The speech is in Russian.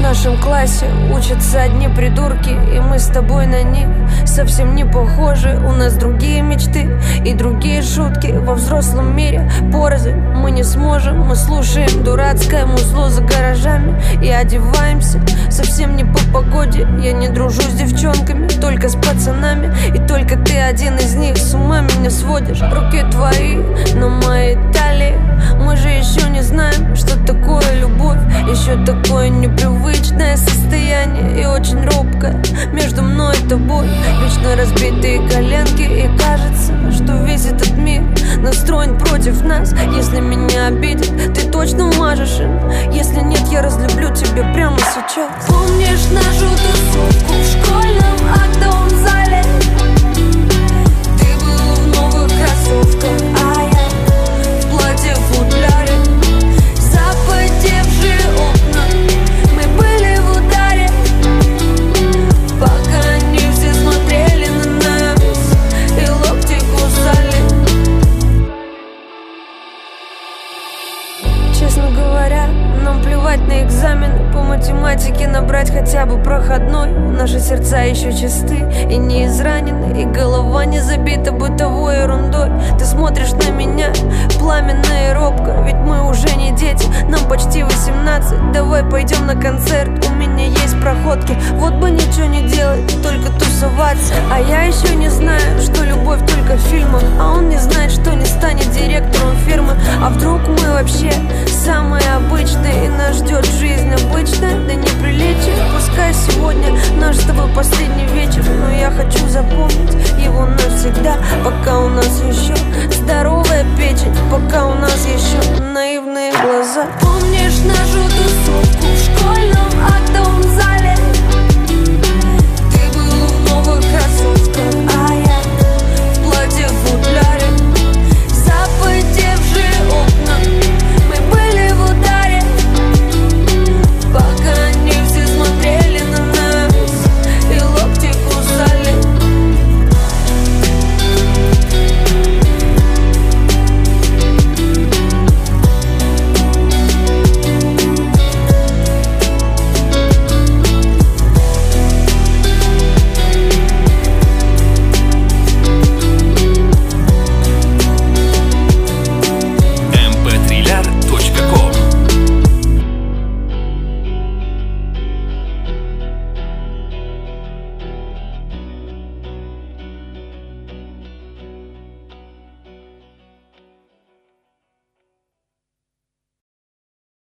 нашем классе учатся одни придурки, и мы с тобой на них совсем не похожи. У нас другие мечты и другие шутки. Во взрослом мире порознь мы не сможем. Мы слушаем дурацкое музло за гаражами и одеваемся совсем не по погоде. Я не дружу с девчонками, только с пацанами, и только ты один из них с ума меня сводишь. Руки твои на моей талии. Мы же еще не знаем, что такое любовь. Еще такое непривычное состояние и очень робкое между мной и тобой. Вечно разбитые коленки, и кажется, что весь этот мир настроен против нас. Если меня обидят, ты точно умажешь им. Если нет, я разлюблю тебя прямо сейчас. Помнишь нашу тусовку в школьном актовом зале? Ты был в новых кроссовках, а я в платье в футляре. Запотевшие окна, мы были в ударе, пока они все смотрели на нас и локти кусали. Честно говоря, нам плевать на экзамены по математике, набрать хотя бы проходной. Наши сердца еще чисты и не изранены, и голова не забита бытовой ерундой. Ты смотришь на меня пламенно и робко, ведь мы уже не дети, нам почти 18. Давай пойдем на концерт, у меня есть проходки. Вот бы ничего не делать, только тусоваться. А я еще не знаю, что любовь только в фильмах, а он не знает, что не станет директором фирмы. А вдруг мы вообще самые обычные, и нас ждет жизнь обычная, да неприличие. Пускай сегодня наш с тобой последний вечер, но я хочу запомнить его навсегда. Пока у нас еще здоровая печень, пока у нас еще наивные глаза. Помнишь нашу